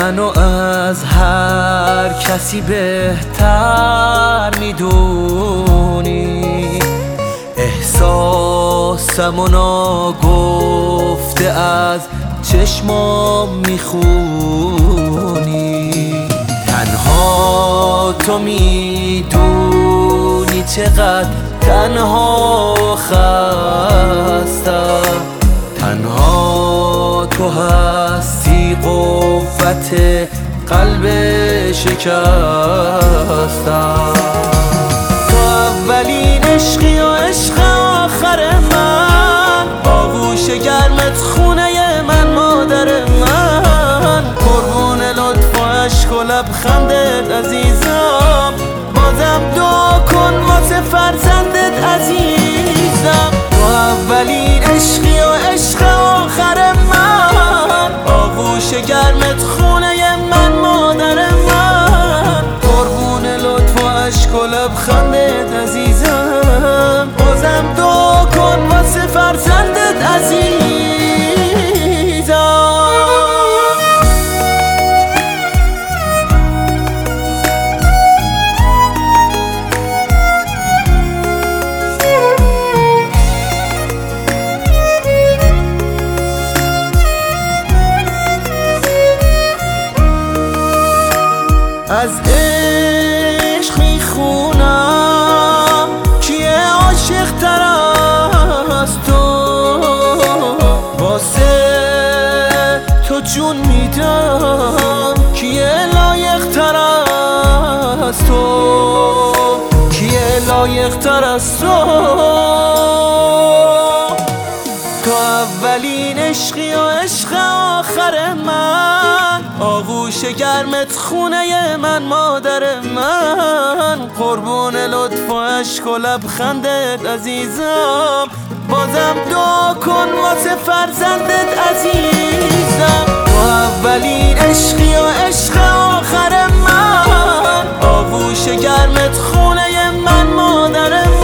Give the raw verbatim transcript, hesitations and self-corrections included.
منو از هر کسی بهتر میدونی، احساسمو ناگفته از چشمام میخونی. تنها تو میدونی چقدر تنها خستم، تنها تو هستی قوت قلب شکستم. تو اولین عشقی و عشق آخر من، آغوش گرمت خونه من مادر من، قربون لطف و عشق و لبخندت عزیزم، بازم دعا کن واسه فرزندت عزیزم. تو اولین عشقی و عشق آخر من، آغوش گرمت خونه من مادر من، قربون لطف و عشق و لبخندت عزیزم، بازم دعا کن واسه فرزندت عزیزم. از عشق میخونم کیه عاشق تر از تو، واسه تو جون میدم کیه لایق تر از تو، کیه لایق تر از تو. تو اولین عشقی و عشق آخر من، آغوش گرمت خونه من مادر من، قربون لطف و عشق و لبخندت عزیزم، بازم دعا کن واسه فرزندت عزیزم. تو اولین عشقی و عشق آخر من، آغوش گرمت خونه من مادر من،